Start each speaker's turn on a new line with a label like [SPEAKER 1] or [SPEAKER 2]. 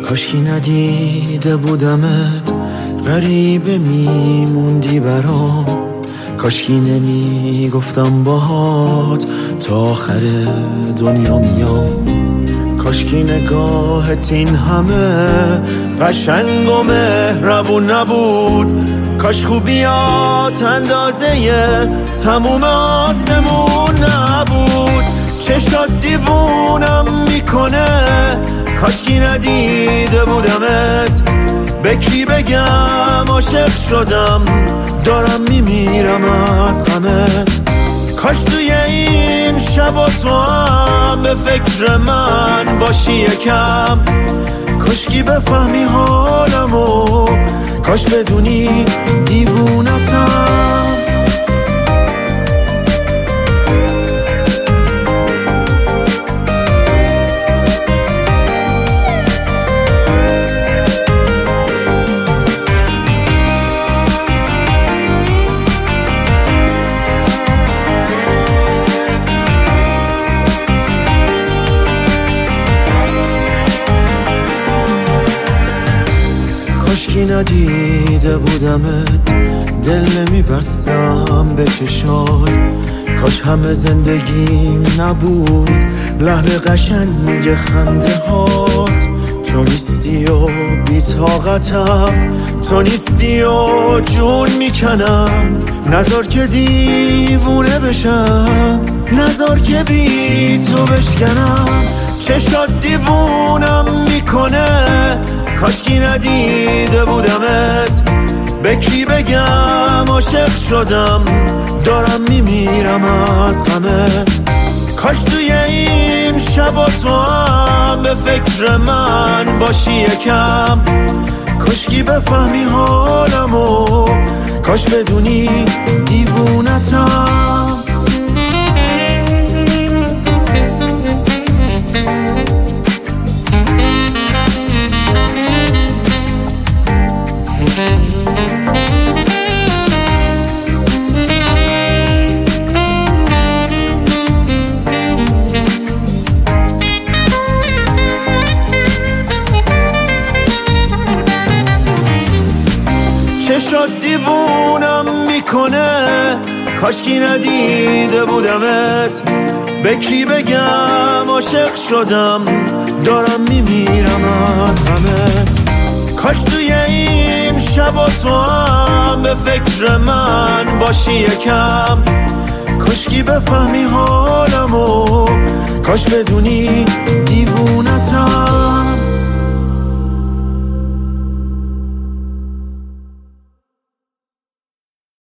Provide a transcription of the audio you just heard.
[SPEAKER 1] کاشکی ندیده بودمت، غریبه میموندی برام. کاشکی نمیگفتم باهات تا آخر دنیا میام. کاشکی نگاهت این همه قشنگ و مهربون نبود. کاش خوبیات اندازه تموم آسمون نبود. چشات دیوونم میکنه، کاشکی ندیده بودمت. به کی بگم عاشق شدم، دارم میمیرم از غمت. کاش توی این شب تو هم به فکر من باشی یکم. کاشکی بفهمی حالمو، کاش بدونی دیوونتم. کاشکی ندیده بودمت، دل نمیبستم به چشات. کاش همه زندگیم نبود لحن قشنگ خنده هات. تو نیستی و بی‌طاقتم، تو نیستی و جون میکنم. نذار که دیوونه بشم، نذار که بی تو بشکنم. چشات دیوونم میکنه، کاشکی ندیده بودمت. به کی بگم عاشق شدم، دارم میمیرم از غمت. کاش توی این شب تو هم به فکر من باشی یکم. کاشکی بفهمی حالمو، کاش بدونی دیوونتم. چشات دیوونم میکنه، کاشکی ندیده بودمت. به کی بگم عاشق شدم، دارم میمیرم از غمت. کاش توی این شب تو هم به فکر من باشی یکم. کاشکی بفهمی حالمو، کاش بدونی